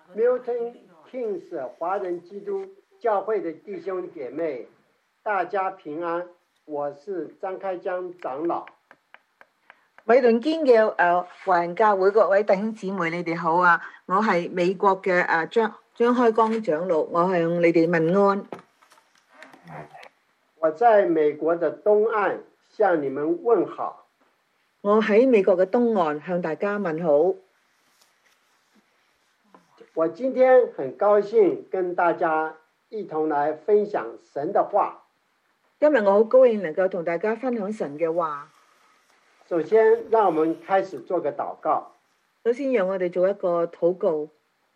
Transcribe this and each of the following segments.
Milton Keynes 华人基督教会的弟兄姐妹，大家平安。我是張開章長老。 米頓堅嘅華人教會各位弟兄姊妹，你哋好啊！我係美國嘅張開光長老，我向你哋問安。 我在美國的東岸向你們問好。 我喺美國嘅東岸向大家問好。 我今天很高興跟大家一同來分享神的話。 今日我好高興能夠同大家分享神嘅話。 首先，讓我們開始做個禱告。 首先，讓我哋做一個禱告。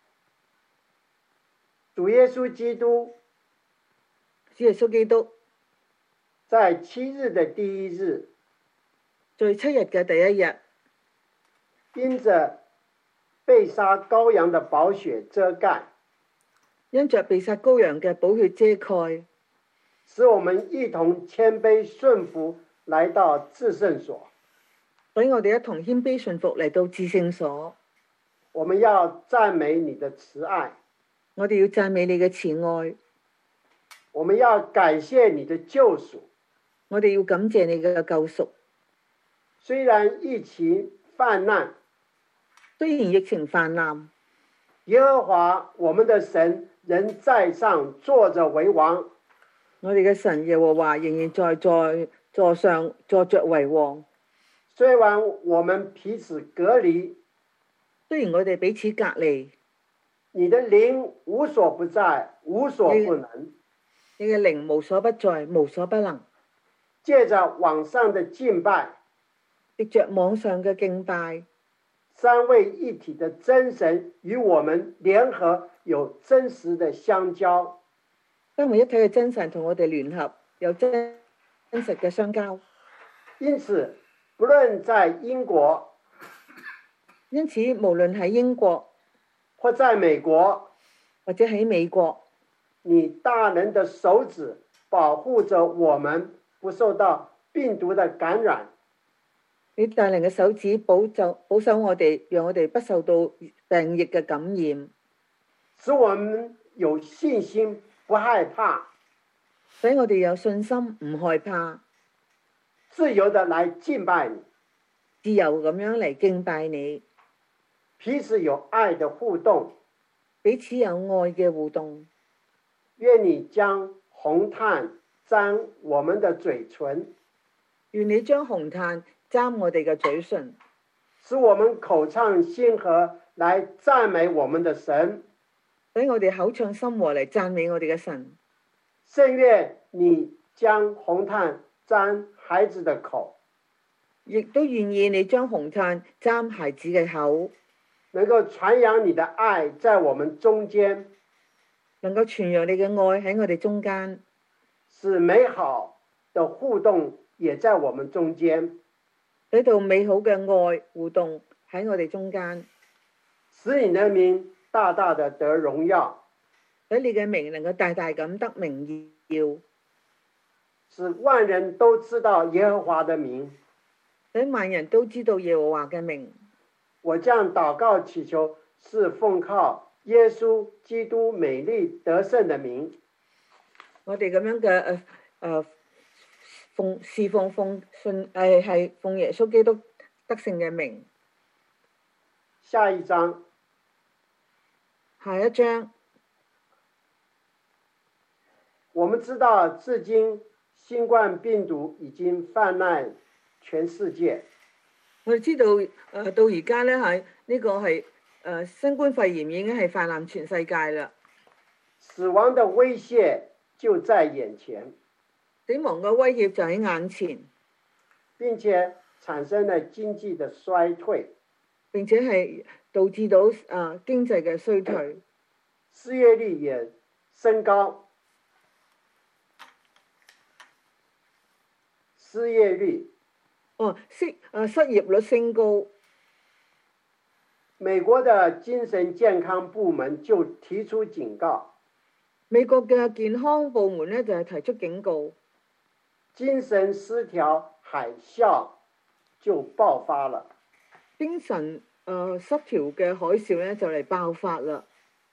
主耶穌基督， 主耶穌基督， 在7日的第1日， 在7日嘅第1日， 因着被殺羔羊的寶血遮蓋， 因着被殺羔羊嘅寶血遮蓋， 使我們一同謙卑順服來到至聖所。 所以我哋一同謙卑順服嚟到至聖所。 我們要讚美你的慈愛， 我哋要讚美你嘅慈愛。 我們要感謝你的救贖， 我哋要感謝你嘅救贖。 雖然疫情泛濫， 雖然疫情泛濫， 耶和華我們的神仍在上坐着為王。 我哋嘅神耶和華仍然在座上坐着為王。 雖然我們彼此隔離， 雖然我哋彼此隔離， 你的靈無所不在，無所不能。 你嘅靈無所不在，無所不能。 借着網上的敬拜， 藉着網上嘅敬拜， 三位一體的真神與我們聯合，有真實的相交。 三位一體嘅真神同我哋聯合，有真實嘅相交。 因此，不論在英國， 無論喺英國， 或在美國， 或者喺美國， 你大能的手指保護着我們不受到病毒的感染。 你大能嘅手指保守我哋，讓我哋不受到病疫嘅感染， 使我們有信心，不害怕， 使我哋有信心，唔害怕， 自由的來敬拜你， 自由咁樣嚟敬拜你， 彼此有愛的互動， 彼此有愛嘅互動。 願你將紅炭沾我們的嘴唇， 願你將紅炭沾我哋嘅嘴唇， 使我們口唱心和來讚美我們的神。 使我哋口唱心和嚟讚美我哋嘅神。 甚願你將紅炭沾孩子的口， 亦都願意你將紅炭沾孩子嘅口， 能夠傳揚你的愛在我們中間， 能夠傳揚你嘅愛喺我哋中間， 使美好的互動也在我們中間， 使到美好嘅愛互動喺我哋中間， 使你的名大大的得榮耀， 使你嘅名能夠大大咁得榮耀， 使萬人都知道耶和華的名， 使萬人都知道耶和華嘅名。 我將禱告祈求，是奉靠耶穌基督美麗得勝的名。 我哋咁樣嘅係奉耶穌基督得勝嘅名。 下一章。 下一章。 我們知道，至今新冠病毒已經泛濫全世界。 我哋知道，到而家咧係呢個係新冠肺炎已經係泛濫全世界啦。 死亡的威脅就在眼前。 死亡嘅威脅就喺眼前， 並且產生了經濟的衰退， 並且係導致到經濟嘅衰退， 失業率也升高。失業率， 失業率升高。 美國的精神健康部門就提出警告。 美國嘅健康部門咧就係提出警告， 精神失調海嘯就爆發了。 精神失調嘅海嘯咧就嚟爆發啦。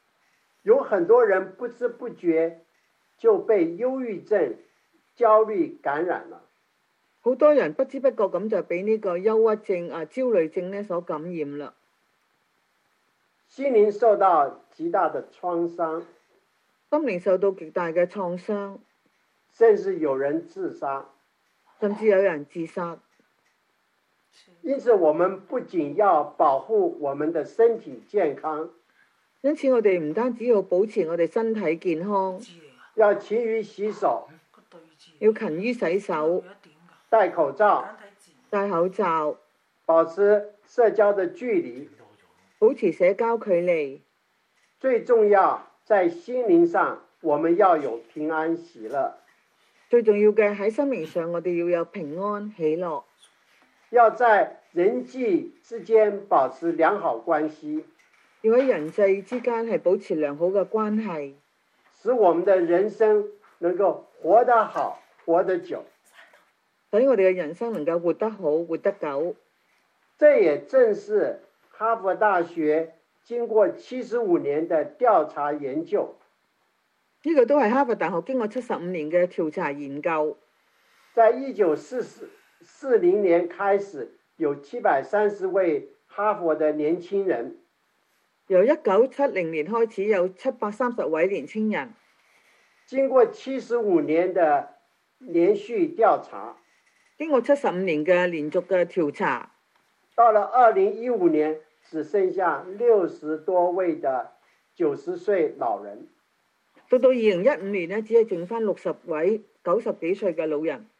有很多人不知不覺就被憂鬱症、焦慮感染了。 好多人不知不覺咁就俾呢個憂鬱症焦慮症呢所感染啦， 心靈受到極大的創傷， 心靈受到極大嘅創傷， 甚至有人自殺。 甚至有人自殺。 因此，我們不僅要保護我們的身體健康， 因此我哋唔單止要保持我哋身體健康， 要勤於洗手， 要勤於洗手， 戴口罩， 戴口罩， 保持社交的距離， 保持社交距離。 最重要，在心靈上，我們要有平安喜樂。 最重要嘅喺心靈上，我哋要有平安喜樂。 要在人際之間保持良好關係， 要喺人際之間係保持良好嘅關係， 使我們的人生能夠活得好，活得久。 使我哋嘅人生能夠活得好，活得久。 這也正是哈佛大學經過75年的調查研究， 呢個都係哈佛大學經過75年嘅調查研究。 在1940年開始，有730位哈佛的年輕人。 由1970年開始，有730位年輕人。 經過75年的連續調查， 經過75年嘅連續嘅調查， 到了2015年，只剩下60多位的90歲老人。 到2015年呢，只係剩翻60位90幾歲嘅老人。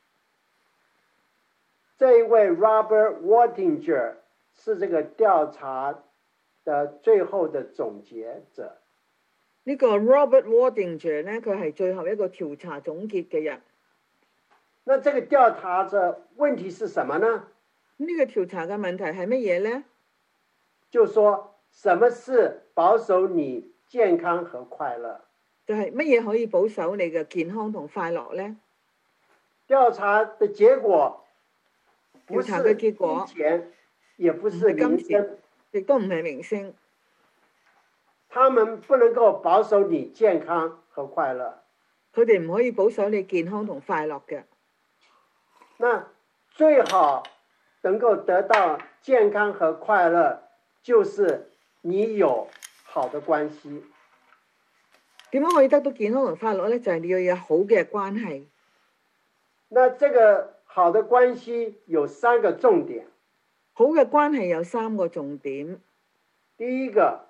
這一位 Robert Waldinger 是這個調查的最後的總結者。 呢個 Robert Waldinger 呢，佢係最後一個調查總結嘅人。 那這個調查的問題是什麼呢？ 呢個調查嘅問題係乜嘢呢？ 就說什麼是保守你健康和快樂？ 就係乜嘢可以保守你嘅健康同快樂呢？ 調查的結果不是調查嘅結果， 金錢，也不是名聲， 亦都唔係明星。 他們不能夠保守你健康和快樂。 佢哋唔可以保守你健康同快樂嘅。 那最好能夠得到健康和快樂，就是你有好的關係。 點樣可以得到健康同快樂呢？就係你要有好嘅關係。 那這個好的關係有3個重點。 好嘅關係有3個重點。 第一個，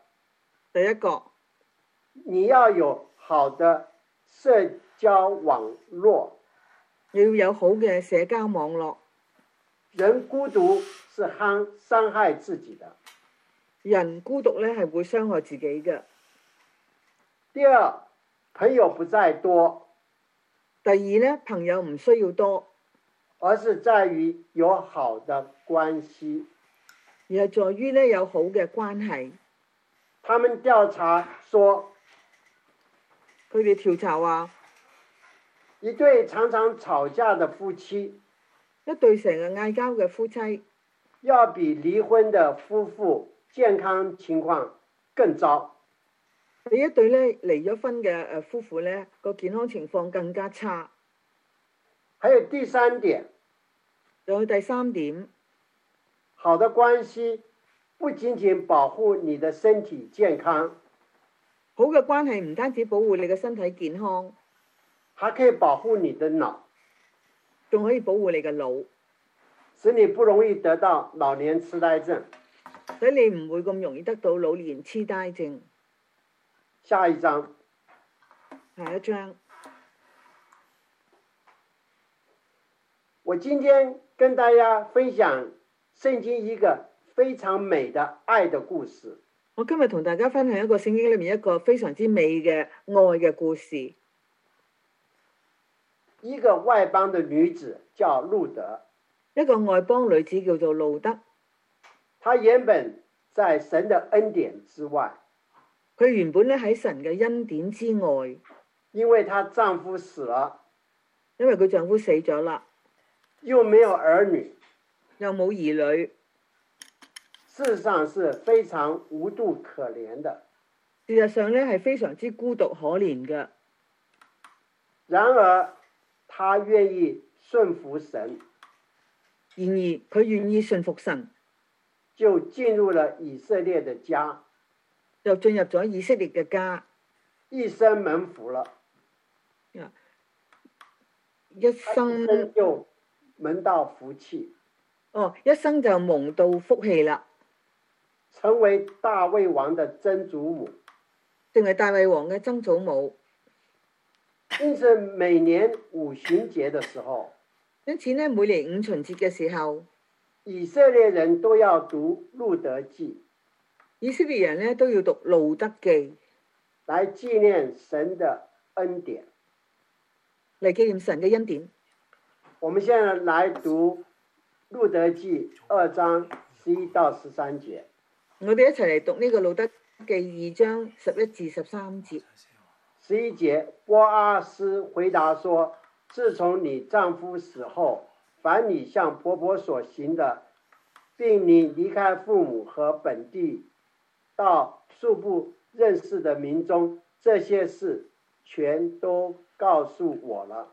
你要有好的社交網絡。 你要有好嘅社交網絡。 人孤獨是傷害自己的。 人孤獨呢係會傷害自己嘅。 第二，朋友不在多。 第二呢，朋友唔需要多， 而是在於有好的關係。 而係在於呢有好嘅關係。 他們調查說， 佢哋調查話， 一對常常吵架的夫妻， 一對成日嗌交嘅夫妻， 要比離婚的夫婦健康情況更糟。 比一對呢離咗婚嘅夫婦呢個健康情況更加差。 還有第3點， 仲有第3點， 好的關係不僅僅保護你的身體健康， 好嘅關係唔單止保護你嘅身體健康， 還可以保護你的腦， 仲可以保護你嘅腦， 使你不容易得到老年痴呆症， 使你唔會咁容易得到老年痴呆症。 下一章。 下一章。 我今天跟大家分享聖經一個非常美的愛的故事。 我今日同大家分享一個聖經裏面一個非常之美嘅愛嘅故事。 一個外邦的女子叫路德， 一個外邦女子叫做路德。 她原本在神的恩典之外， 佢原本咧喺神嘅恩典之外， 因為她丈夫死了， 因為佢丈夫死咗啦， 又沒有兒女， 又冇兒女， 事實上是非常無助可憐的。 事實上咧係非常之孤獨可憐嘅。 然而，他願意順服神， 然而佢願意順服神， 就進入了以色列的家， 就進入咗以色列嘅家， 一生蒙福了， 一生就蒙到福氣， 一生就蒙到福氣啦， 成為大衛王的曾祖母， 成為大衛王嘅曾祖母。 因此每年五旬節的時候， 因此呢，每年五旬節嘅時候， 以色列人都要讀路德記， 以色列人呢都要讀路德記， 來紀念神的恩典， 嚟紀念神嘅恩典。 我們現在來讀路德記2章11到13節。 我哋一齊嚟讀呢個路德記2章11至13節。 11節，波阿斯回答說：自從你丈夫死後，凡你向婆婆所行的，並你離開父母和本地，到素不認識的民中，這些事全都告訴我了。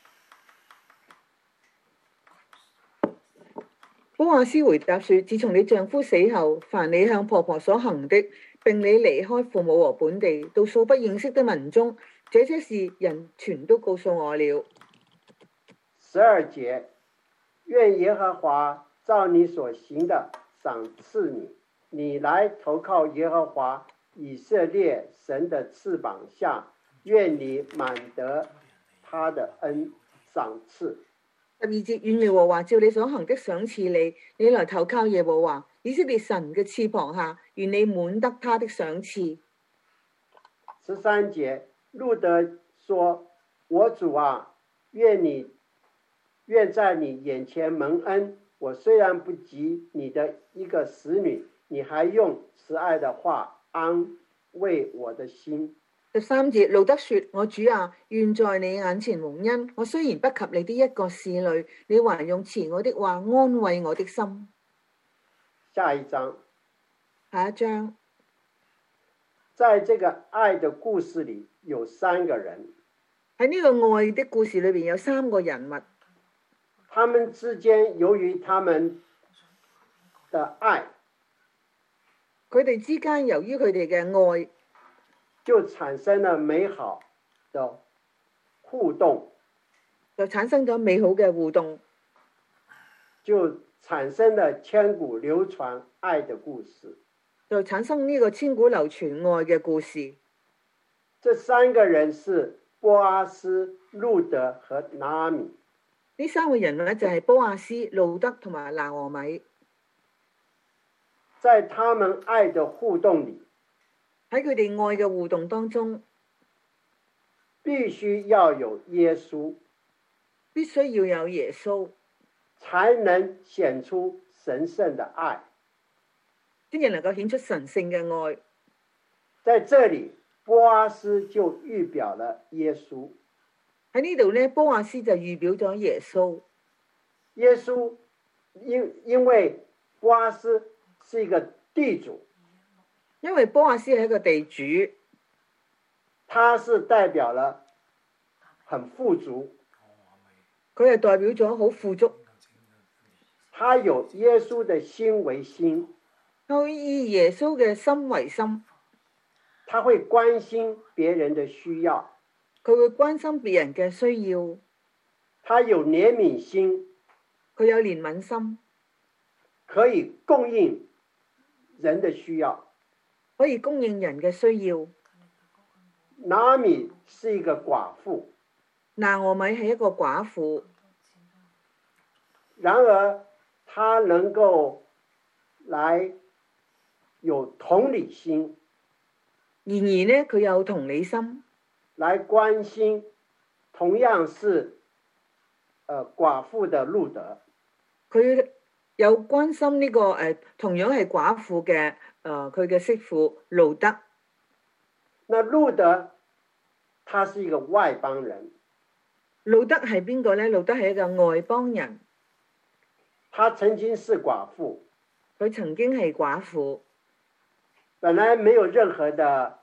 波阿斯回答說：自從你丈夫死後，凡你向婆婆所行的，並你離開父母和本地，到素不認識的民中，這些事人全都告訴我了。 12節，願耶和華照你所行的賞賜你，你來投靠耶和華以色列神的翅膀下，願你滿得他的恩賞賜。 12節，願耶和華照你所行的賞賜你，你來投靠耶和華以色列神嘅翅膀下，願你滿得他的賞賜。 13節，路德說：我主啊，願在你眼前蒙恩。我雖然不及你的一個使女，你還用慈愛的話安慰我的心。 13節，路德說：我主啊，願在你眼前蒙恩。我雖然不及你的一個侍女，你還用慈愛的話安慰我的心。 下一章。 下一章。 在這個愛的故事裏，有3個人。 喺呢個愛的故事裏邊有3個人物。 他們之間由於他們的愛， 佢哋之間由於佢哋嘅愛， 就產生了美好的互動， 就產生咗美好嘅互動， 就產生了千古流傳愛的故事， 就產生呢個千古流傳愛嘅故事。 這3個人是波阿斯、路德和拿阿米。 呢3個人物就係波阿斯、路德同埋拿俄米。 在他們愛的互動裏， 喺佢哋愛嘅互動當中， 必須要有耶穌， 必須要有耶穌， 才能顯出神聖的愛， 先至能夠顯出神聖嘅愛。 在這裏，波阿斯就預表了耶穌。 喺呢度呢，波阿斯就預表咗耶穌。 耶穌因為波阿斯是一個地主， 因為波阿斯係一個地主， 他是代表了很富足， 佢係代表咗好富足。 他有耶穌的心為心， 佢以耶穌嘅心為心， 他會關心別人的需要， 佢會關心別人嘅需要， 他有憐憫心， 佢有憐憫心， 可以供應人的需要， 可以供應人嘅需要。 拿阿米是一個寡婦， 拿俄米係一個寡婦， 然而他能夠來有同理心， 然而呢，佢有同理心， 來關心同樣是寡婦的路德， 佢有關心呢個同樣係寡婦嘅佢嘅媳婦路德。 那路德他是一個外邦人， 路德係邊個呢？路德係一個外邦人， 他曾經是寡婦， 佢曾經係寡婦， 本來沒有任何的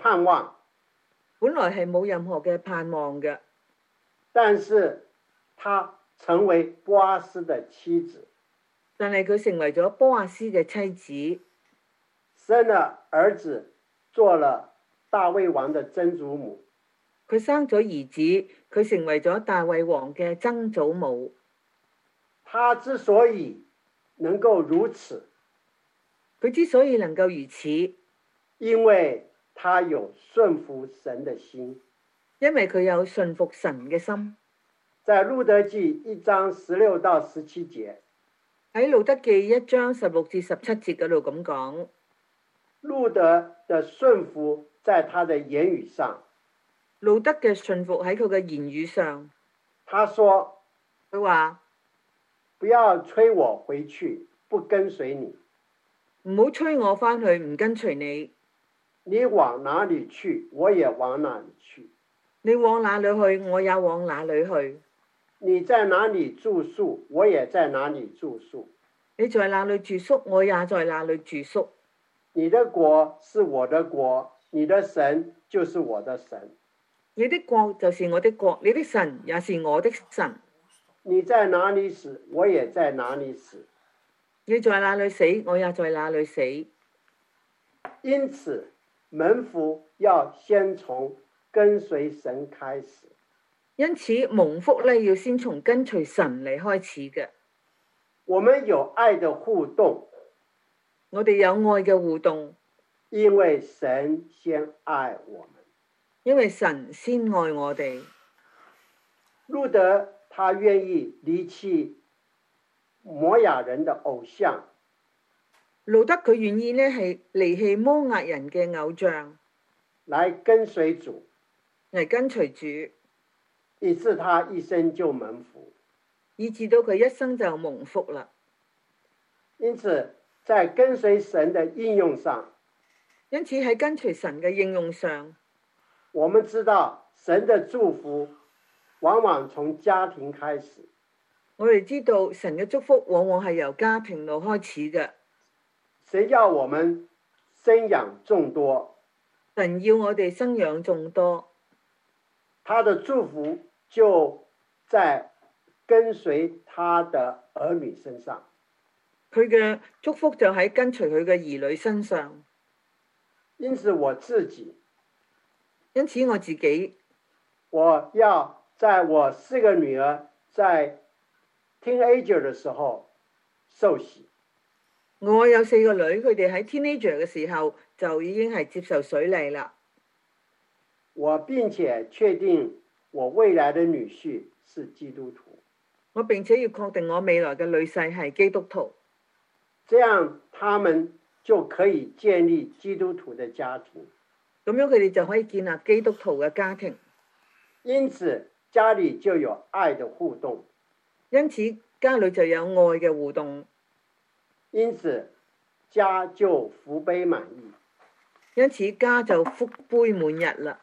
盼望， 本來係冇任何嘅盼望嘅， 但是他成為波阿斯的妻子， 但係佢成為咗波阿斯嘅妻子， 生了兒子，做了大衛王的曾祖母。 佢生咗兒子，佢成為咗大衛王嘅曾祖母。 他之所以能夠如此， 佢之所以能夠如此， 因為他有順服神的心。 因為佢有順服神嘅心。 在路德記1章16到17節， 喺路德記1章16至17節嗰度咁講， 路德的順服在他的言語上。 路德嘅順服喺佢嘅言語上。 他說： 佢話不要催我回去，不跟隨你。 唔好催我返去，唔跟隨你。 你往哪裏去，我也往哪裏去。 你往哪裏去，我也往哪裏去。 你在哪裏住宿，我也在哪裏住宿。 你在哪裏住宿，我也在哪裏住宿。 你的國是我的國，你的神就是我的神。 你的國就是我的國，你的神也是我的神。 你在哪裏死，我也在哪裏死。 你在哪裏死，我也在哪裏死。 因此，蒙福要先從跟隨神開始。 因此，蒙福咧要先從跟隨神嚟開始嘅。 我們有愛的互動， 我哋有愛嘅互動， 因為神先愛我們。 因為神先愛我哋。 路德他願意離棄摩亞人的偶像， 路德佢願意呢係離棄摩押人嘅偶像， 來跟隨主， 嚟跟隨主， 以致他一生就蒙福， 以致到佢一生就蒙福啦。 因此，在跟隨神的應用上， 因此喺跟隨神嘅應用上， 我們知道神的祝福往往從家庭開始。 我哋知道神嘅祝福往往係由家庭度開始嘅。 神要我們生養眾多， 神要我哋生養眾多， 他的祝福就在跟隨他的兒女身上。 佢嘅祝福就喺跟隨佢嘅兒女身上。 因此我自己， 因此我自己， 我要在我4個女兒在 teenager 的時候受洗。 我有4個女，佢哋喺 teenager 嘅時候就已經係接受水禮啦。 我並且確定我未來的女婿是基督徒。 我並且要確定我未來嘅女婿係基督徒。 這樣他們就可以建立基督徒的家庭。 咁樣佢哋就可以建立基督徒嘅家庭。 因此家裏就有愛的互動。 因此家裏就有愛嘅互動。 因此家就福杯滿溢。 因此家就福杯滿溢啦。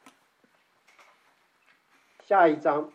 下一章，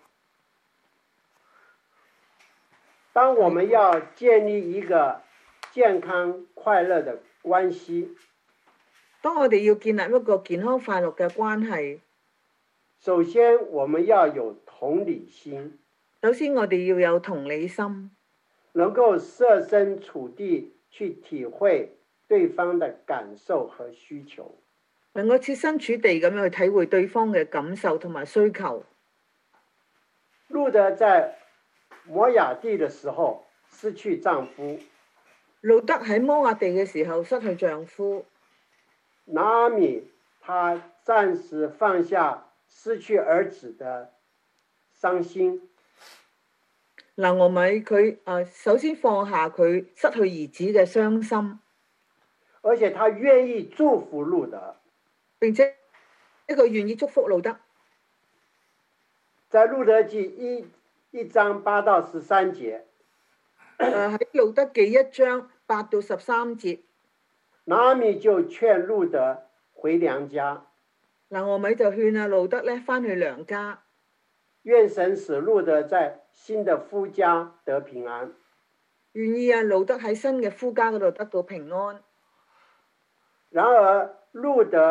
當我們要建立一個健康快樂的關係， 當我哋要建立一個健康快樂嘅關係， 首先我們要有同理心。 首先我哋要有同理心， 能夠設身處地去體會對方的感受和需求， 能夠設身處地咁樣去體會對方嘅感受同埋需求。 路德在摩亞地的時候失去丈夫， 路德喺摩亞地嘅時候失去丈夫， 拿阿米她暫時放下失去兒子的傷心。 拿俄米佢首先放下佢失去兒子嘅傷心， 而且他願意祝福路德， 並且一個願意祝福路德。 在路德記1章8到13節， 喺路德記1章8到13節， 拿阿米就勸路德回娘家。 拿俄米就勸阿路德咧返去娘家， 願神使路德在新的夫家得平安。 願意阿路德喺新嘅夫家嗰度得到平安。 然而路德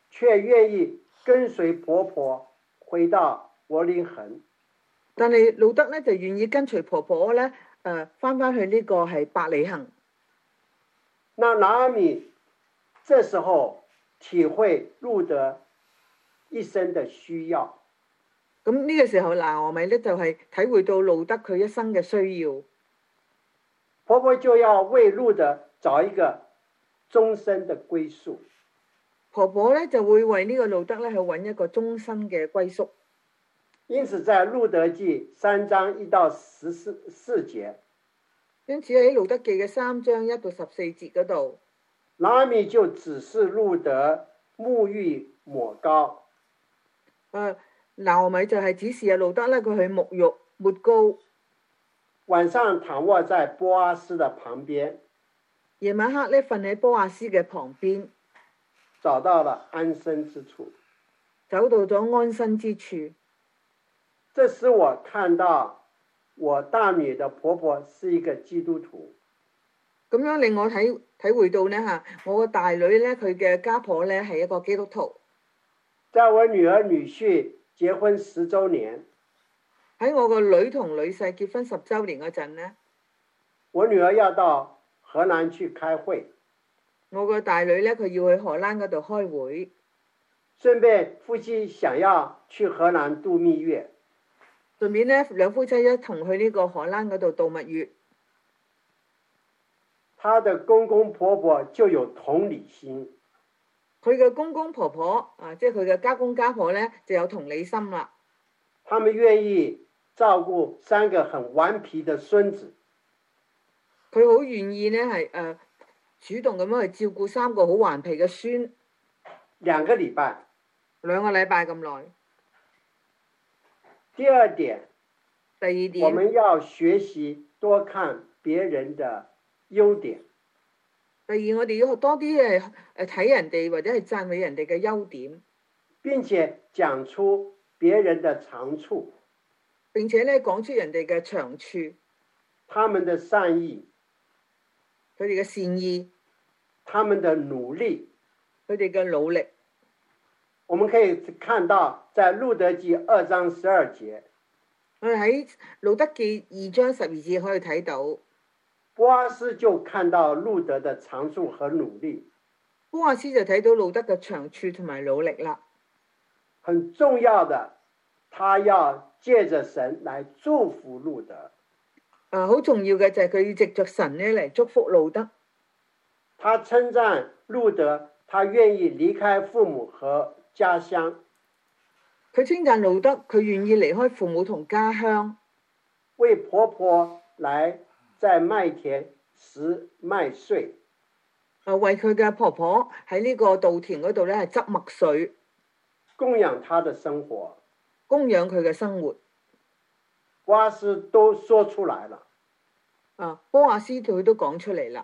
卻願意跟隨婆婆回到伯利恆。 但係路德咧就願意跟隨婆婆咧，翻去呢個係伯利恆。 那拿俄米這時候體會路德一生的需要。 咁呢個時候，拿俄米咧就係體會到路德佢一生嘅需要。 婆婆就要為路德找一個終身的歸宿。 婆婆咧就會為呢個路德咧去揾一個終身嘅歸宿。 因此在路德記3章1到14節， 因此喺路德記嘅3章1到14節嗰度， 拿俄米就指示路德沐浴抹膏。 拿俄米就係指示路德咧佢去沐浴抹膏， 晚上躺臥在波阿斯的旁邊， 夜晚黑咧瞓喺波阿斯嘅旁邊， 找到了安身之處， 走到咗安身之處。 這使我看到我大女的婆婆是一個基督徒。 咁樣令我體會到呢，我個大女咧佢嘅家婆咧係一個基督徒。 在我女兒女婿結婚10週年， 喺我個女同女婿結婚10週年嗰陣呢， 我女兒要到荷蘭去開會， 我個大女咧佢要去荷蘭嗰度開會， 順便夫妻想要去荷蘭度蜜月。 順便咧兩夫妻一同去呢個荷蘭嗰度度蜜月。 她的公公婆婆就有同理心， 佢嘅公公婆婆即係佢嘅家公家婆咧就有同理心啦。 他們願意照顧3個很頑皮的孫子。 佢好願意咧係主動咁樣去照顧3個好頑皮嘅孫。 2個禮拜。 2個禮拜咁耐。 第二點，我們第二點， 要學習多看別人的優點。 第二，我哋要多啲睇人哋或者係讚美人哋嘅優點， 並且講出別人的長處， 並且咧講出人哋嘅長處， 他們的善意， 佢哋嘅善意， 他們的努力， 佢哋嘅努力。 我們可以看到，在路德記2章12節， 我哋喺路德記2章12節可以睇到， 波阿斯就看到路德的長處和努力。 波阿斯就睇到路德嘅長處同埋努力啦。 很重要的，他要借着神來祝福路德。 好重要嘅就係佢要藉着神咧嚟祝福路德。 他稱讚路德，他願意離開父母和家鄉。 佢稱讚路德，佢願意離開父母同家鄉， 為婆婆來在麥田拾麥穗。 為佢嘅婆婆喺呢個稻田嗰度咧係執麥穗， 供養她的生活， 供養佢嘅生活。 波阿斯都說出來了。 波阿斯佢都講出嚟啦。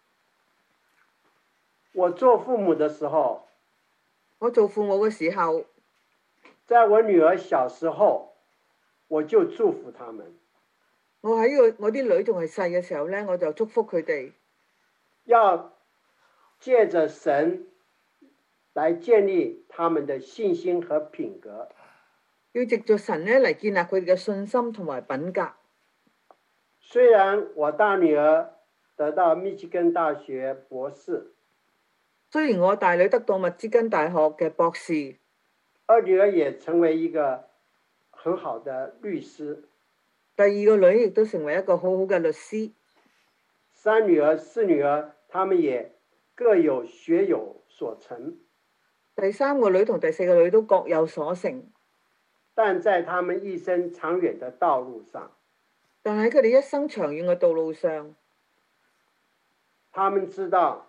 我做父母的時候， 我做父母嘅時候， 在我女兒小時候，我就祝福他們。 我喺我啲女仲係細嘅時候咧，我就祝福佢哋。 要借着神來建立他們的信心和品格。 要藉着神咧嚟建立佢哋嘅信心同埋品格。 雖然我大女兒得到密西根大學博士， 雖然我大女得到密芝根大學嘅博士， 二女兒也成為一個很好的律師， 第2個女亦都成為一個好好嘅律師。 3女兒、4女兒，她們也各有學有所成。 第3個女同第4個女都各有所成， 但在她們一生長遠的道路上， 但喺佢哋一生長遠嘅道路上， 他們知道，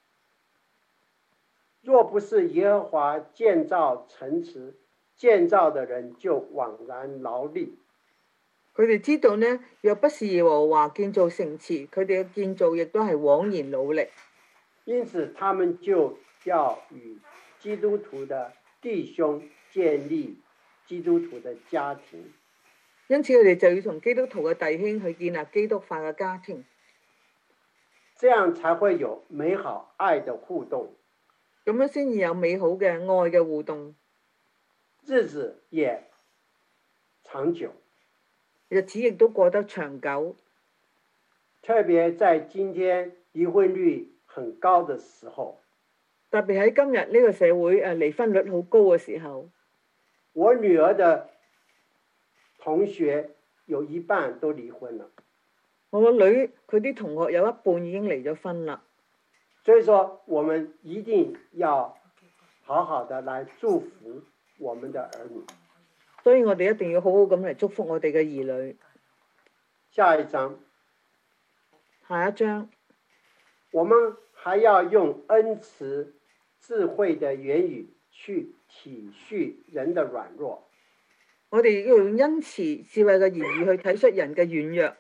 若不是耶和華建造城池，建造的人就枉然勞力。 佢哋知道呢，若不是耶和華建造城池，佢哋嘅建造亦都係枉然努力。 因此，他們就要與基督徒的弟兄建立基督徒的家庭。 因此，佢哋就要同基督徒嘅弟兄去建立基督化嘅家庭， 這樣才會有美好愛的互動。 咁樣先至有美好嘅愛嘅互動， 日子也長久。 日子亦都過得長久。 特別在今天離婚率很高的時候， 特別喺今日呢個社會離婚率好高嘅時候， 我女兒的同學有一半都離婚了。 我個女佢啲同學有一半已經離咗婚啦。 所以說，我們一定要好好的來祝福我們的兒女。 所以我哋一定要好好咁嚟祝福我哋嘅兒女。 下一章， 下一章， 我們還要用恩慈、智慧的言語去體恤人的軟弱。 我哋要用恩慈、智慧嘅言語去體恤人嘅軟弱，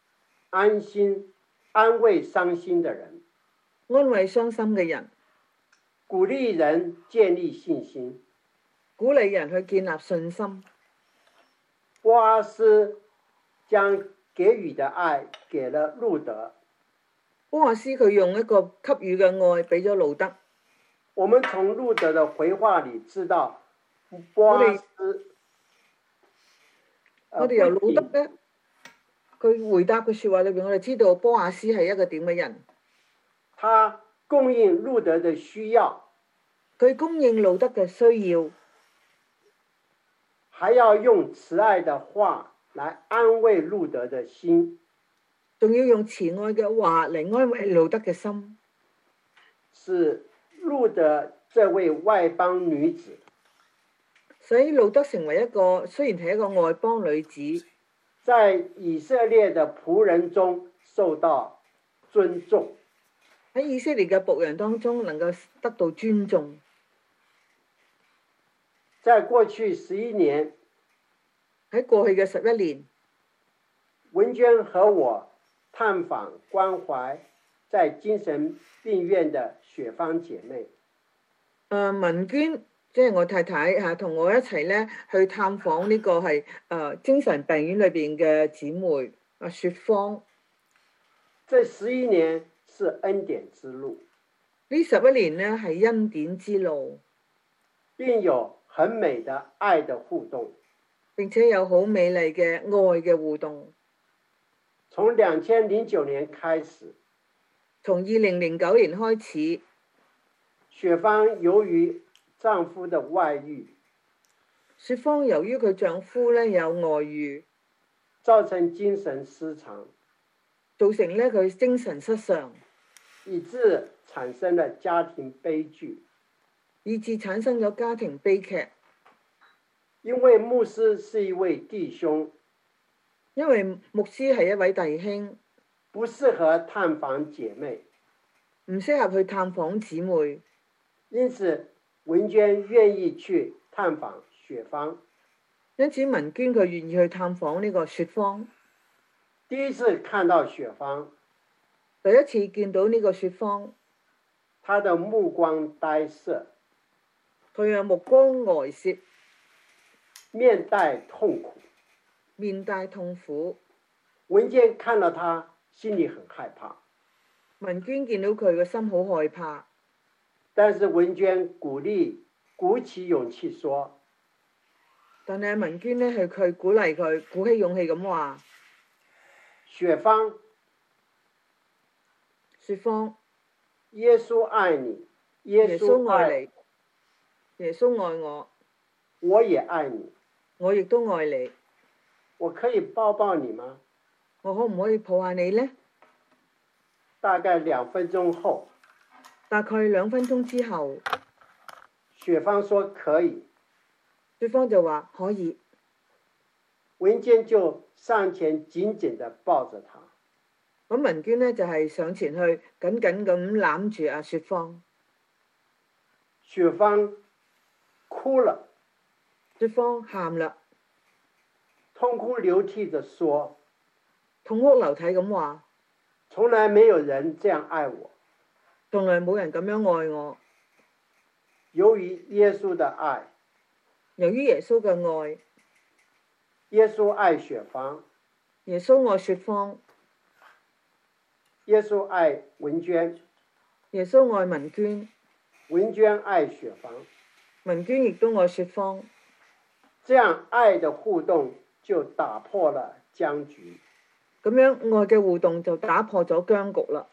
安慰傷心的人， 安慰傷心嘅人， 鼓勵人建立信心， 鼓勵人去建立信心。 波阿斯將給予的愛給了路德。 波阿斯佢用一個給予嘅愛俾咗路德。 我們從路德的回話裏知道，波阿斯， 我哋由路德咧，佢回答嘅説話裏邊，我哋知道波阿斯係一個點嘅人。 他供應路德的需要， 佢供應路德嘅需要， 還要用慈愛的話來安慰路德的心， 仲要用慈愛嘅話嚟安慰路德嘅心， 使路德這位外邦女子， 使路德成為一個雖然係一個外邦女子， 在以色列的僕人中受到尊重， 喺以色列嘅僕人當中能夠得到尊重。 在過去11年， 喺過去嘅11年， 文娟和我探訪關懷在精神病院的雪芳姐妹。 文娟即係我太太嚇，同我一齊咧去探訪呢個係精神病院裏邊嘅姊妹雪芳。 這11年是恩典之路， 呢11年咧係恩典之路， 並有很美的愛的互動， 並且有好美麗嘅愛嘅互動。 從2009年開始， 從2009年開始， 雪芳由於丈夫的外遇， 雪芳由於佢丈夫咧有外遇， 造成精神失常， 造成咧佢精神失常， 以致產生了家庭悲劇， 以致產生咗家庭悲劇。 因為牧師是一位弟兄， 因為牧師係一位弟兄， 不適合探訪姐妹， 唔適合去探訪姊妹， 因此文娟願意去探訪雪芳。 因此文娟佢願意去探訪呢個雪芳。 第一次看到雪芳， 第一次見到呢個雪芳， 她的目光呆澀， 佢嘅目光呆澀， 面帶痛苦， 面帶痛苦。 文娟看到她，心裡很害怕。 文娟見到佢嘅心好害怕， 但是文娟鼓起勇氣說， 但係文娟呢，佢鼓勵佢，鼓起勇氣咁話： 雪芳， 雪芳， 耶穌愛你，耶穌愛你， 耶穌愛我， 我也愛你， 我亦都愛你。 我可以抱抱你嗎？ 我可唔可以抱下你呢？ 大概2分鐘後， 大概2分鐘之後， 雪芳說可以， 雪芳就話可以， 文娟就上前緊緊地抱着她。 咁文娟呢，就係上前去緊緊咁攬住阿雪芳。 雪芳哭了， 雪芳喊啦， 痛哭流涕地說， 痛哭流涕咁話， 從來沒有人這樣愛我， 從來冇人咁樣愛我。 由於耶穌的愛， 由於耶穌嘅愛， 耶穌愛雪芳， 耶穌愛雪芳， 耶穌愛文娟， 耶穌愛文娟， 文娟愛雪芳， 文娟亦都愛雪芳， 這樣愛的互動就打破了僵局。 咁樣愛嘅互動就打破咗僵局啦。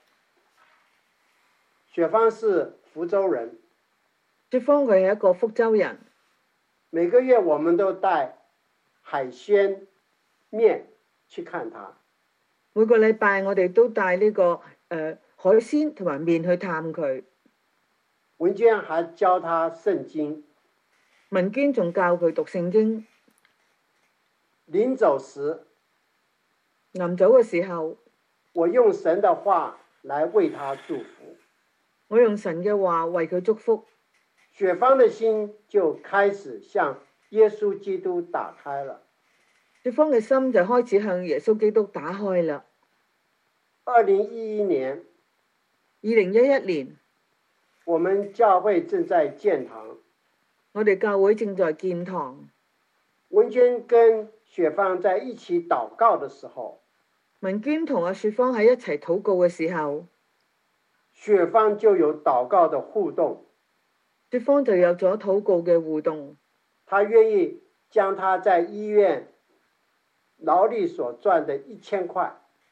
雪芳是福州人， 雪芳佢係一個福州人， 每個月我們都帶海鮮麵去看他。 每個禮拜我哋都帶呢個海鮮同埋麵去探佢。 文娟還教他聖經， 文娟仲教佢讀聖經。 臨走時， 臨走嘅時候， 我用神的話來為他祝福。 我用神嘅話為佢祝福。 雪芳的心就開始向耶穌基督打開了。 雪芳嘅心就開始向耶穌基督打開啦。 2011年 ，2011年， 我們教會正在建堂。 我哋教會正在建堂。 文娟跟雪芳在一起禱告的時候， 文娟同阿雪芳喺一齊禱告嘅時候， 雪芳就有禱告的互動。 雪芳就有咗禱告嘅互動。 他願意將他在醫院勞力所賺的1000塊，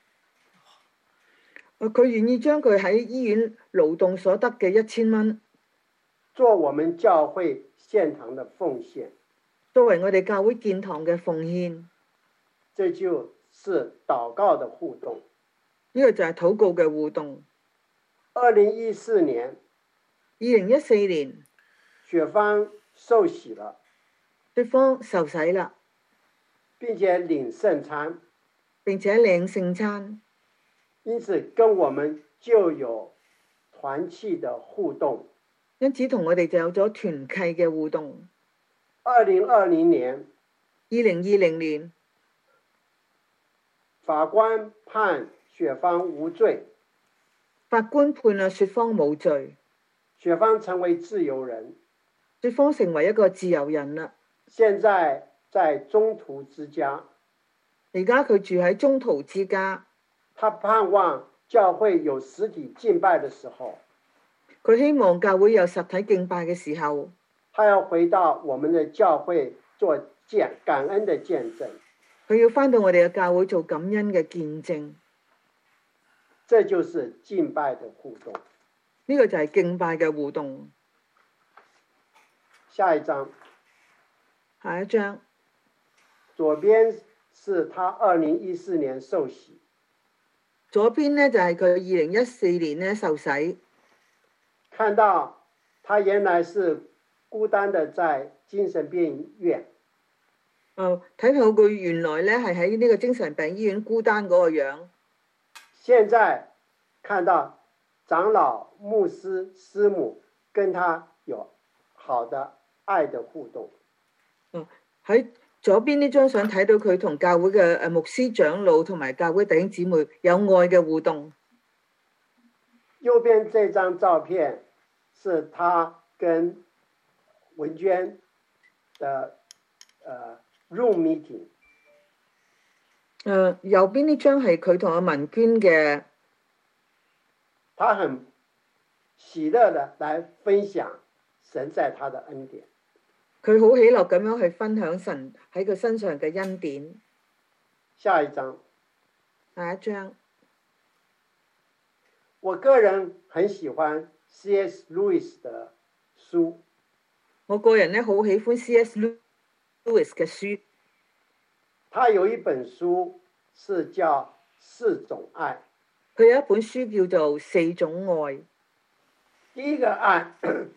佢願意將佢喺醫院勞動所得嘅1000蚊， 做我們教會獻堂的奉獻， 作為我哋教會建堂嘅奉獻。 這就是禱告的互動。 呢個就係禱告嘅互動。 2014年 ，2014年， 雪芳受洗了， 雪芳受洗啦， 並且領聖餐， 並且領聖餐， 因此跟我們就有團契的互動。 因此同我哋就有咗團契嘅互動。 2020年 ，2020年， 法官判雪芳無罪， 法官判阿雪芳冇罪， 雪芳成為自由人， 雪芳成為一個自由人啦。 現在在中途之家， 而家佢住喺中途之家。 他盼望教會有實體敬拜的時候， 佢希望教會有實體敬拜嘅時候， 他要回到我們的教會做感恩的見證。 佢要返到我哋嘅教會做感恩嘅見證。 這就是敬拜的互動。 呢個就係敬拜嘅互動。 下一章。 下一章。 左邊是他2014年受洗。 左邊呢，就係佢2014年呢受洗。 看到他原來是孤單的在精神病院。 睇到佢原來呢係喺呢個精神病醫院孤單嗰個樣。 現在看到長老、牧師、師母跟他有好的愛的互動。 喺左邊呢張相睇到佢同教會嘅牧師長老同埋教會弟兄姊妹有愛嘅互動。 右邊這張照片是他跟文娟的room meeting。 右邊呢張係佢同阿文娟嘅。 他很喜樂的來分享神在他的恩典。 佢好喜樂咁樣去分享神喺佢身上嘅恩典。 下一章。 下一章。 我個人很喜歡 C.S. Lewis 的書。 我個人呢好喜歡 C.S. Lewis 嘅書。 他有一本書是叫4種愛。 佢有一本書叫做4種愛。 第一個愛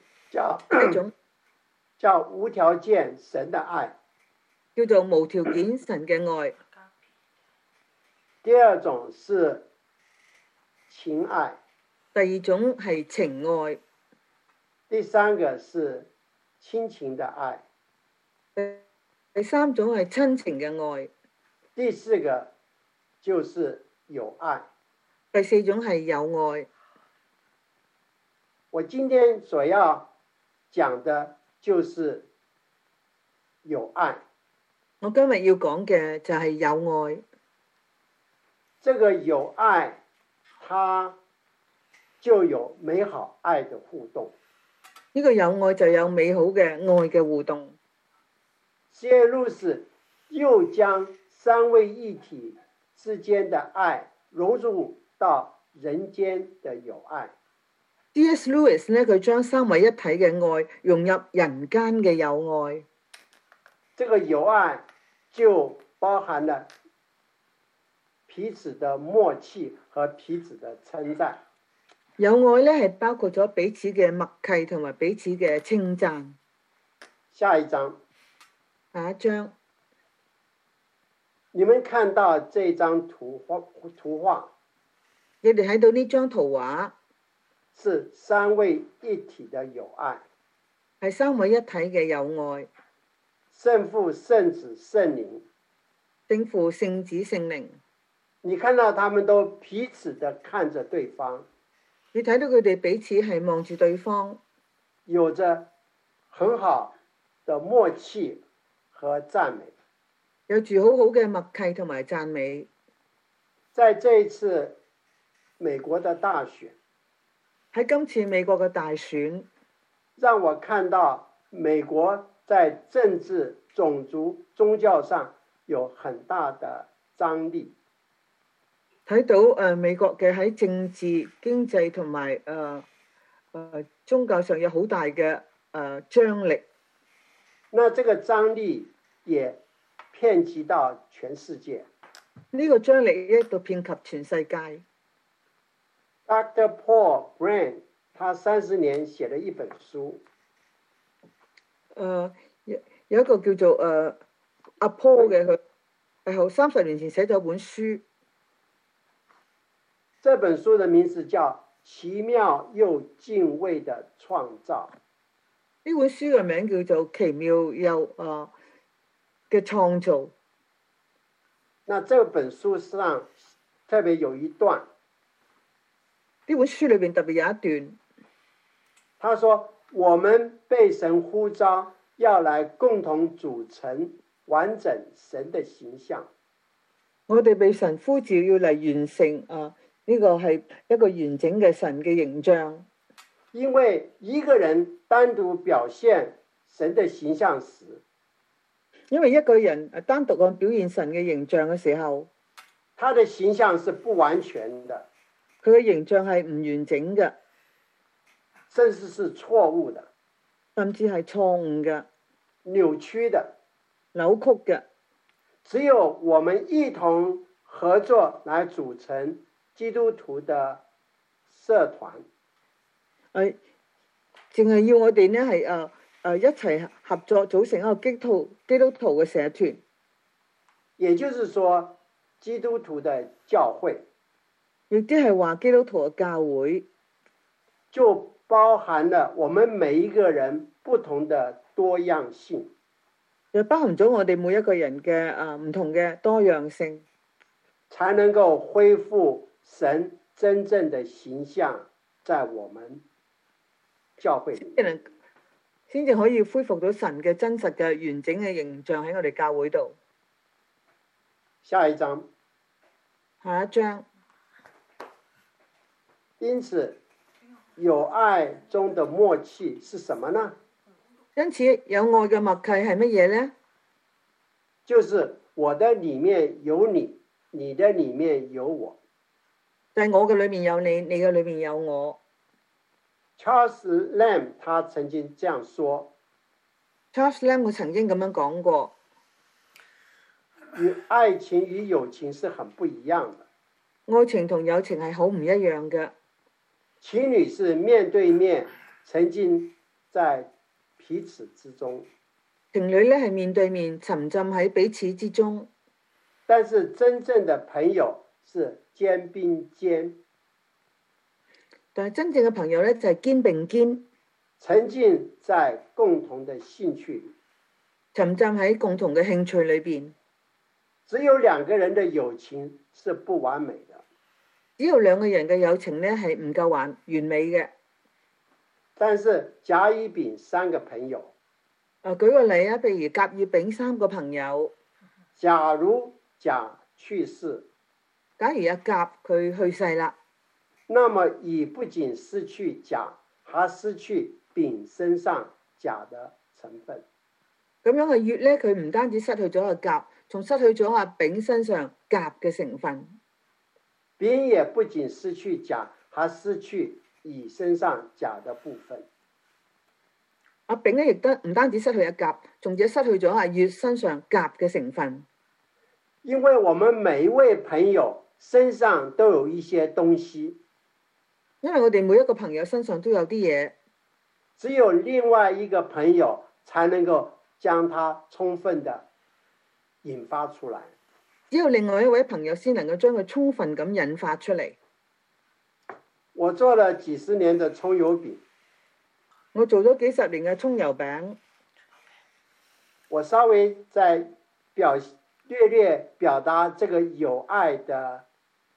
叫無條件神的愛， 叫做無條件神嘅愛。 第二種是情愛。 第二種係情愛。 第三個是親情的愛。 第三種係親情嘅愛。 第四個就是友愛。 第四種係友愛。 我今天所要講的就是友愛。 我今日要講嘅就係友愛。 這個友愛，它就有美好愛的互動。 呢個有愛就有美好嘅愛嘅互動。 C.A. 路士又將三位一體之間的愛融入到人間的友愛。 C.S. Lewis 呢，佢將三位一體嘅愛融入人間嘅友愛。 這個友愛就包含了彼此的默契和彼此的稱讚。 友愛呢係包括咗彼此嘅默契同埋彼此嘅稱讚。 下一章。 下一章。 你們看到這張圖畫， 你哋睇到呢張圖畫， 是三位一體的友愛， 係三位一體嘅友愛。 聖父、聖子、聖靈， 聖父、聖子、聖靈。 你看到他們都彼此的看着對方， 你睇到佢哋彼此係望住對方， 有着很好的默契和讚美， 有住好好嘅默契同埋讚美。 在這一次美國的大選， 喺今次美國嘅大選， 讓我看到美國在政治、種族、宗教上有很大的張力。 睇到美國嘅喺政治、經濟同埋宗教上有好大嘅張力。 那這個張力也遍及到全世界。 呢個張力一度遍及全世界。 Dr. Paul Brand 他30年寫了一本書。 有一個叫做阿 Paul 嘅，佢係好30年前寫咗本書。 這本書的名字叫《奇妙又敬畏的創造》。 呢本書嘅名叫做《奇妙又嘅創造》。 那這本書上特別有一段， 呢本書裏邊特別有一段， 他說：我們被神呼召，要來共同組成完整神的形象。 我哋被神呼召要嚟完成呢個係一個完整嘅神嘅形象。 因為一個人單獨表現神的形象時， 因為一個人單獨咁表現神嘅形象嘅時候， 他的形象是不完全的， 佢嘅形象係唔完整嘅， 甚至是錯誤的， 甚至係錯誤嘅、 扭曲的、 扭曲嘅。 只有我們一同合作來組成基督徒的社團。 淨係要我哋呢係一齊合作組成一個基督徒嘅社團， 也就是說基督徒的教會， 亦即係話基督徒嘅教會， 就包含了我們每一個人不同的多樣性， 就包含咗我哋每一個人嘅唔同嘅多樣性， 才能夠恢復神真正的形象在我們教會裏， 先至可以恢復到神嘅真實嘅完整嘅形象喺我哋教會度。 下一章。 下一章。 因此，友愛中的默契是什麼呢？ 因此，有愛嘅默契係乜嘢呢？ 就是我的裡面有你，你的裡面有我。 就係我嘅裏面有你，你嘅裏面有我。 Charles Lamb 他曾經這樣說。 Charles Lamb 佢曾經咁樣講過。 愛情與友情是很不一樣的。 愛情同友情係好唔一樣嘅。 情侶是面對面沉浸在彼此之中。 情侶咧係面對面沉浸喺彼此之中。 但是真正的朋友是肩並肩。 但係真正嘅朋友咧就係肩並肩， 沉浸在共同的興趣裏， 沉浸喺共同嘅興趣裏邊。 只有兩個人的友情是不完美的， 只有兩個人嘅友情咧係唔夠完美嘅。 但是甲乙丙三個朋友， 舉個例啊，譬如甲乙丙三個朋友， 假如甲去世， 假如阿甲佢去世啦， 那麼乙不僅失去甲，還失去丙身上钾的成分。 咁樣嘅乙咧，佢唔單止失去咗個甲，仲失去咗阿丙身上甲嘅成分。 丙也不僅失去钾，還失去乙身上钾的部分。 阿丙咧亦都唔單止失去阿甲，仲者失去咗阿乙身上甲嘅成分。 因為我們每一位朋友身上都有一些東西， 因為我哋每一個朋友身上都有啲嘢， 只有另外一個朋友才能夠將它充分的引發出來。 只有另外一位朋友先能夠將佢充分咁引發出嚟。 我做了幾十年的蔥油餅， 我做咗幾十年嘅蔥油餅， 我稍微再略略表達這個有愛的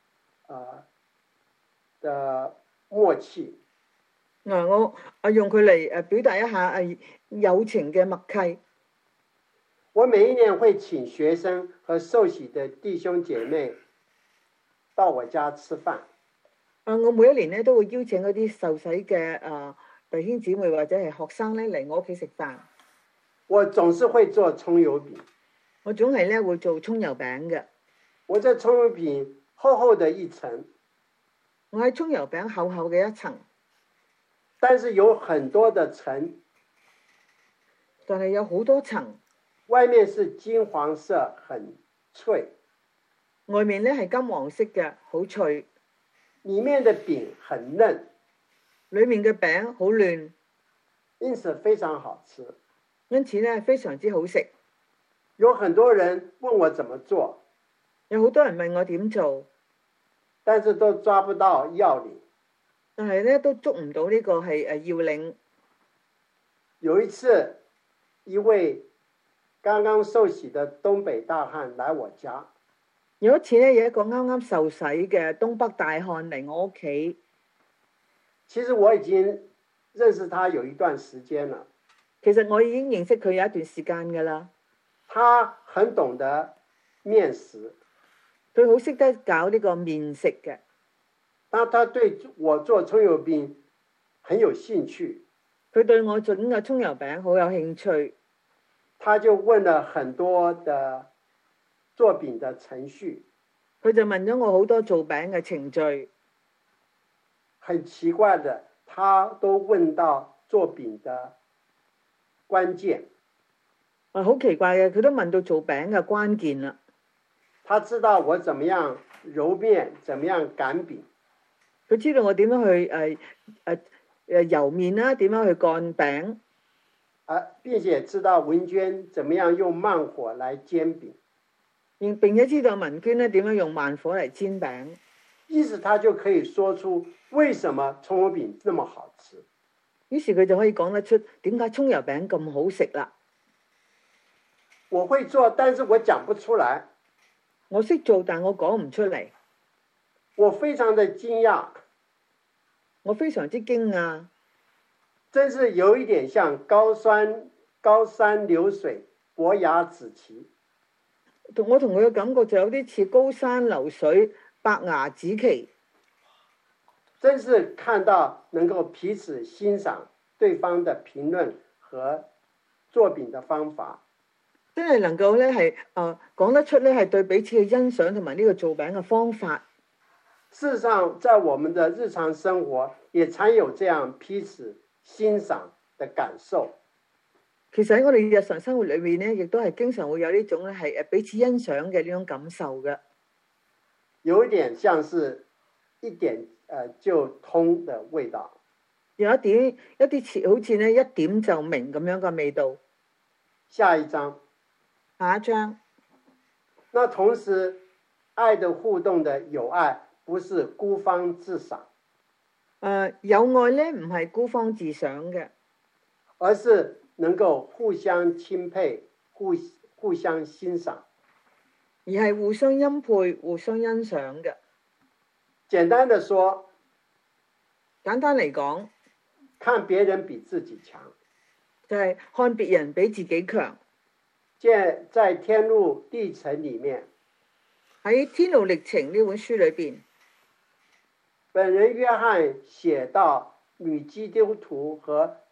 默契。 我用佢嚟表達一下友情嘅默契。 我每一年會請學生和受洗的弟兄姐妹到我家吃飯。 我每一年咧都會邀請嗰啲受洗嘅弟兄姊妹或者係學生咧嚟我屋企食飯。 我總是會做蔥油餅。 我總係咧會做蔥油餅嘅。 我這蔥油餅厚厚的一層。 我喺蔥油餅厚厚嘅一層。 但是有很多的層。 但係有好多層。 外面是金黃色，很脆。 外面咧係金黃色嘅，好脆。 裡面的餅很嫩。 裡面嘅餅好嫩， 因此非常好吃。 因此咧非常之好食。 有很多人問我怎麼做， 有好多人問我點做， 但是都抓不到要領。 但係咧都捉唔到呢個係要領。 有一次，一位剛剛受洗的東北大漢來我家。 有一次咧，有一個啱啱受洗嘅東北大漢嚟我屋企。 其實我已經認識他有一段時間了。 其實我已經認識佢有一段時間㗎啦。 他很懂得麵食， 佢好識得搞呢個麵食嘅。 但他對我做蔥油餅很有興趣。 佢對我做呢個蔥油餅好有興趣。 他就問了很多的做餅的程序。 佢就問咗我好多做餅嘅程序。 很奇怪的，他都問到做餅的關鍵。 好奇怪嘅，佢都問到做餅嘅關鍵啦。 他知道我怎麼樣揉麵，怎麼樣擀餅。 佢知道我點樣去揉麵啦，點樣去乾餅。 並且知道文娟怎麼樣用慢火來煎餅。 並且知道文娟咧點樣用慢火嚟煎餅。 於是他就可以說出為什麼蔥油餅這麼好吃。 於是佢就可以講得出點解蔥油餅咁好食啦。 我會做，但是我講不出來。 我識做，但我講唔出嚟。 我非常的驚訝。 我非常之驚訝。 真是有一點像高山流水，伯牙子期。 我同佢嘅感覺就有啲似高山流水，伯牙子期。 真是看到能夠彼此欣賞對方的評論和做餅的方法。 真係能夠咧係講得出咧係對彼此嘅欣賞同埋呢個做餅嘅方法。 事實上，在我們的日常生活也常有這樣彼此欣賞的感受。 其實喺我哋日常生活裏面咧，亦都係經常會有呢種咧係彼此欣賞嘅呢種感受嘅。 有一點像是一點就通的味道。 有一啲似好似咧一點就明咁樣嘅味道。 下一章。 下一章。 那同時，愛的互動的友愛，不是孤芳自賞。 友愛咧唔係孤芳自賞嘅， 而是能夠互相欽佩、互相欣賞， 而係互相欽佩、互相欣賞嘅。 簡單的說， 簡單嚟講， 看別人比自己強， 就係看別人比自己強。 在天路歷程裏面， 喺《天路歷程》呢本書裏邊， 本人約翰寫到女基督徒和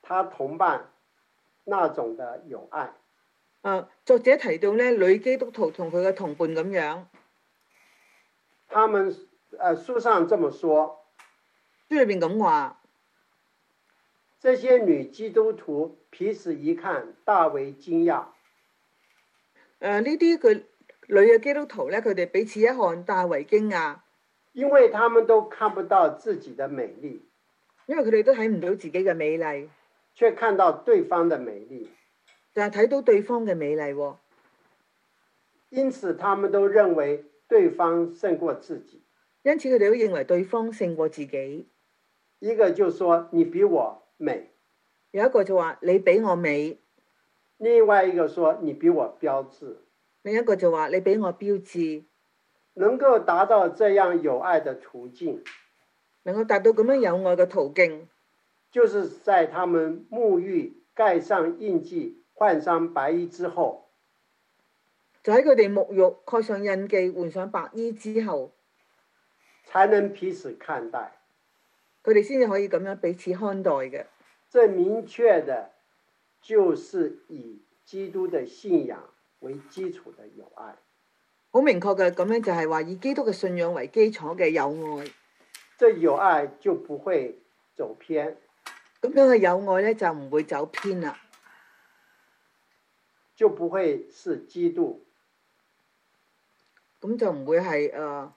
他同伴那種的友愛。 作者提到咧，女基督徒同佢嘅同伴咁樣。 他們書上這麼說， 書裏邊咁話， 這些女基督徒彼此一看，大為驚訝。 呢啲佢女嘅基督徒咧，佢哋彼此一看，大為驚訝， 因為他們都看不到自己的美麗， 因為佢哋都睇唔到自己嘅美麗， 卻看到對方的美麗， 就係睇到對方嘅美麗。 因此，他們都認為對方勝過自己。 因此，佢哋都認為對方勝過自己。 一個就說你比我美， 有一個就話你比我美， 另外一個說你比我標緻， 另一個就話你比我標緻。 能夠達到這樣有愛的途徑， 能夠達到咁樣有愛嘅途徑， 就是在他們沐浴、蓋上印記、換上白衣之後， 就喺佢哋沐浴、蓋上印記、換上白衣之後， 才能彼此看待。 佢哋先至可以咁樣彼此看待嘅。 這明確的，就是以基督的信仰為基礎的友愛。 好明確嘅，咁樣就係話以基督嘅信仰為基礎嘅友愛。 這友愛就不會走偏。 咁樣嘅友愛咧就唔會走偏啦， 就不會是嫉妒。 咁就唔會係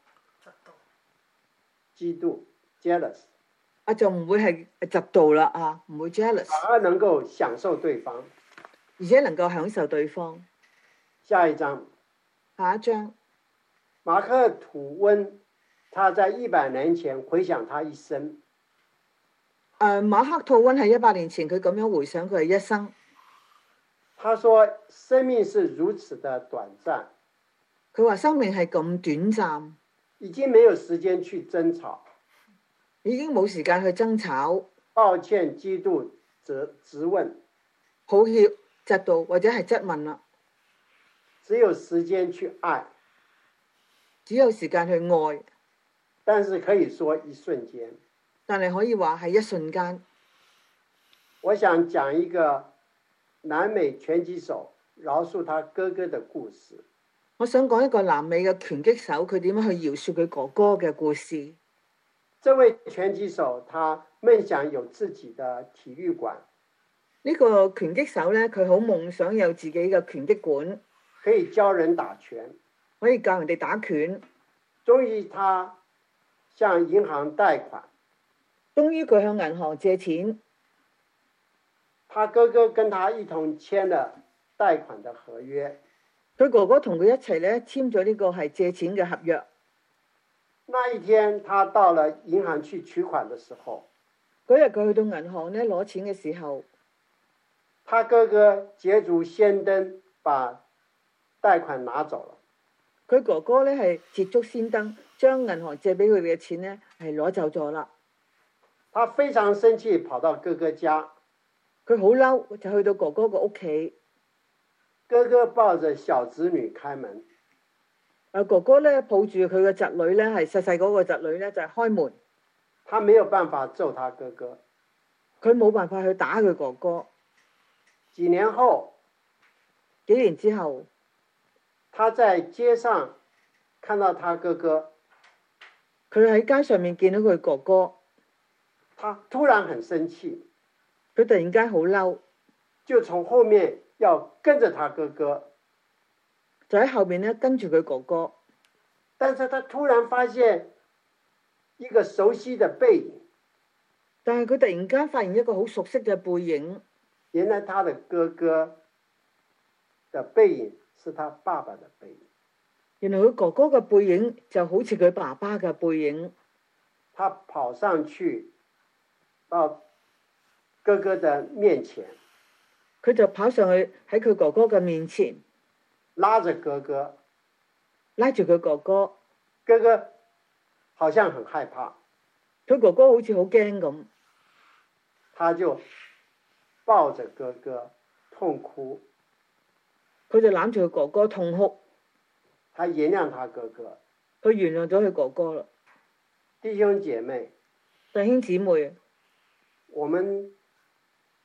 嫉妒 jealous。 就唔會係嫉妒啦唔會 jealous。 反而能夠享受對方， 而且能夠享受對方。 下一章。 下一章。 馬克吐溫，他在100年前回想他一生。 馬克吐溫喺100年前，佢咁樣回想佢嘅一生。 他說：生命是如此的短暫。 佢話生命係咁短暫， 已經沒有時間去爭吵， 已經冇時間去爭吵。 抱歉，嫉妒質問， 抱歉，嫉妒或者係質問啦。 只有時間去愛， 只有時間去愛， 但是可以說一瞬間， 但係可以話係一瞬間。 我想講一個南美拳擊手饒恕他哥哥的故事。 我想講一個南美嘅拳擊手，佢點樣去饒恕佢哥哥嘅故事。 這位拳擊手，他夢想有自己的體育館。 呢個拳擊手咧，佢好夢想有自己嘅拳擊館， 可以教人打拳， 可以教人哋打拳。 終於他向銀行貸款， 終於佢向銀行借錢。 他哥哥跟他一同簽了貸款的合約。 佢哥哥同佢一齊咧簽咗呢個係借錢嘅合約。 那一天，他到了銀行去取款的時候， 嗰日佢去到銀行咧攞錢嘅時候， 他哥哥捷足先登，把貸款拿走了。 佢哥哥咧係捷足先登，將銀行借俾佢哋嘅錢咧係攞走咗啦。 他非常生氣，跑到哥哥家。 佢好嬲，就去到哥哥個屋企。 哥哥抱着小子女開門。 哥哥咧抱住佢嘅侄女咧，係細細嗰個侄女咧就係開門。 他沒有辦法揍他哥哥。 佢冇辦法去打佢哥哥。 幾年之後，他在街上看到他哥哥。 佢喺街上面見到佢哥哥。 他突然很生氣。 佢突然間好嬲， 就從後面要跟着他哥哥， 就喺後面咧跟住佢哥哥。 但是他突然發現一個熟悉的背影， 但係佢突然間發現一個好熟悉嘅背影。 原來他的哥哥的背影是他爸爸的背影。 原來佢哥哥嘅背影就好似佢爸爸嘅背影。 他跑上去到哥哥的面前， 佢就跑上去喺佢哥哥嘅面前， 拉着哥哥， 拉住佢哥哥。 哥哥好像很害怕， 佢哥哥好似好驚咁， 他就抱着哥哥痛哭。 佢就攬住佢哥哥痛哭。 他原諒他哥哥， 佢原諒咗佢哥哥啦。 弟兄姐妹， 弟兄姊妹， 我們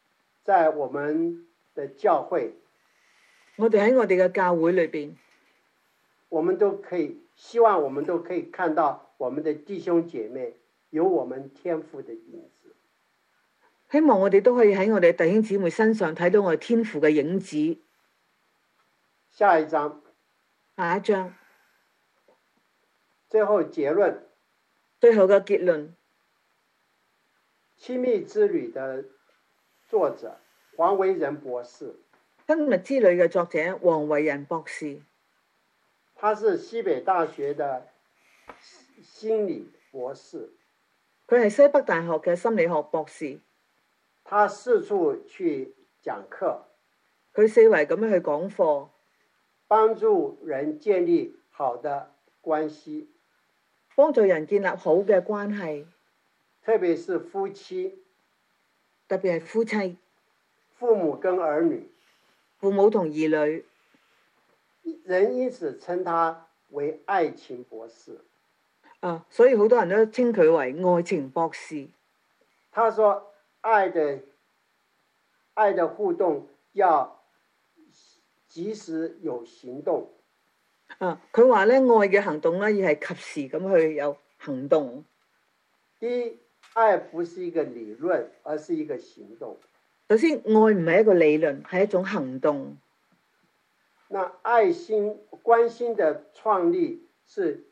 在我們的教會， 我哋喺我哋嘅教會裏邊， 我們都可以希望我們都可以看到我們的弟兄姐妹有我們天父的影子。 希望我哋都可以喺我哋弟兄姊妹身上睇到我哋天父嘅影子。 下一章， 下一章， 最後結論， 最後嘅結論， 親密之旅的作者黃維仁博士， 親密之旅嘅作者黃維仁博士， 他是西北大學的心理博士， 佢係西北大學嘅心理學博士， 他四處去講課， 佢四圍咁樣去講課， 幫助人建立好的關係， 幫助人建立好嘅關係， 特別是夫妻， 特別係夫妻、 父母跟兒女， 父母同兒女， 人因此稱他為愛情博士。 所以好多人都稱佢為愛情博士。 他說愛的互動要及時有行動。 佢話咧，愛嘅行動咧要係及時咁去有行動。 第一，愛不是一個理論，而是一個行動。 首先，愛唔係一個理論，係一種行動。 那關心的創立是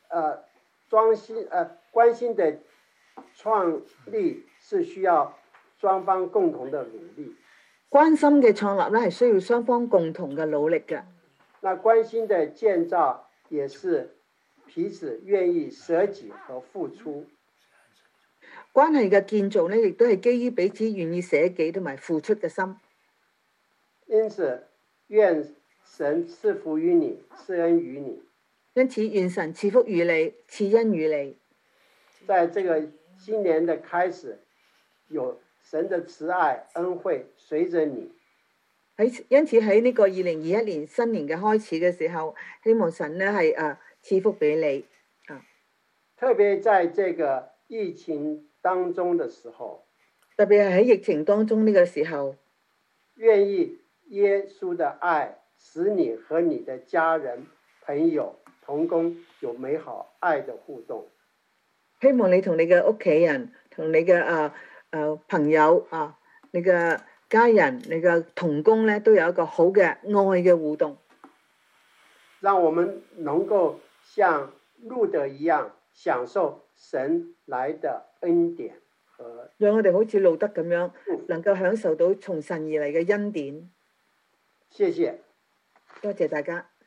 關心的創立是需要雙方共同的努力。 關心嘅創立咧係需要雙方共同嘅努力嘅。 那關心的建造也是彼此願意捨己和付出。 關係嘅建造咧，亦都係基於彼此願意捨己同埋付出嘅心。 因此，願神賜福於你，賜恩於你。 因此，願神賜福於你，賜恩於你。 在這個新年的開始，有神的慈愛恩惠隨着你。 因此喺呢個2021年新年嘅開始嘅時候，希望神咧係賜福俾你。 特別在這個疫情當中的時候， 特別係喺疫情當中呢個時候， 願意耶穌的愛使你和你的家人、朋友、同工有美好愛的互動。 希望你同你嘅屋企人、同你嘅朋友你嘅家人、你嘅同工咧，都有一個好嘅愛嘅互動。 讓我們能夠像路得一樣享受神來的恩典和。 讓我哋好似路得咁樣，能夠享受到從神而嚟嘅恩典。 謝謝， 多謝大家。